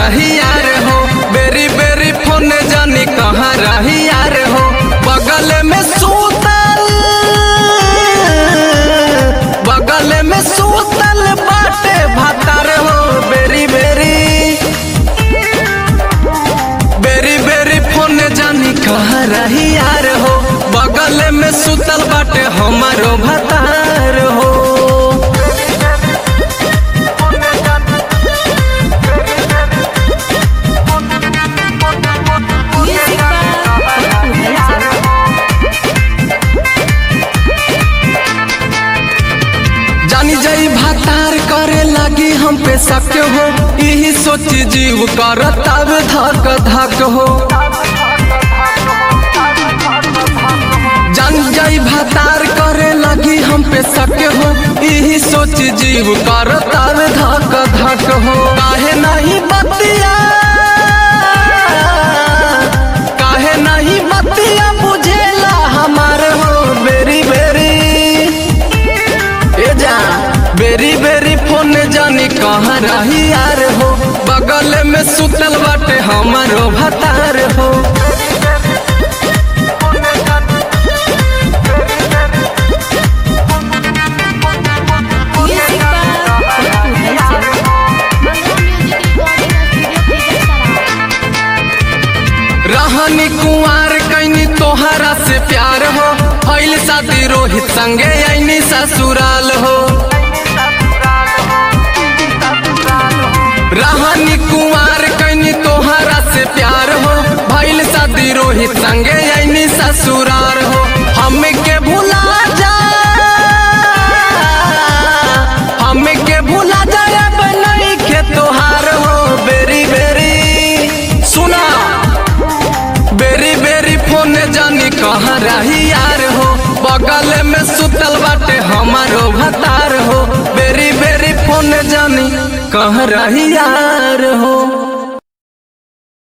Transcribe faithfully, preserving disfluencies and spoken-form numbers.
रही यार हो, बेरी बेरी फोन जानी कहाँ रही यार हो। बगल में सूतल बगल में सूतल बाटे भातार हो, बेरी बेरी बेरी बेरी फोन जानी कहाँ रही यार हो। बगल में सूतल बाटे हमारो भातार हो। जानी जाई भातार करे लगी हम पे शक हो, यही सोची जीव करत अब धक धक हो। जान जाई भातार करे लगी हम पे शक हो, यही सोची जीव करत अब धक धक हो। काहे नहीं बतिया काहे नहीं बतिया बुझेला हमार हो, बेरी बेरी बेरी बेरी फोन जानी कहाँ रही यार हो। बगल में सुतल बाटे हमारो भातार हो। रहनी कुंवार कैनी तोहरा से प्यार हो, भइल शादी रोहित संगे आईनी ससुराल हो। रहनी कुंवार कैनी तोहरा से प्यार हो, भइल शादी रोहित संगे आईनी ससुराल हो। हमें के भुला जा हमें के भुला जाए बनई के तोहार हो, बेरी बेरी सुना बेरी बेरी फोन जानी कहाँ रही यार हो। बगल में सुतल बाटे हमारो भातार हो, बेरी बेरी फोन जानी कहाँ रही यार हो।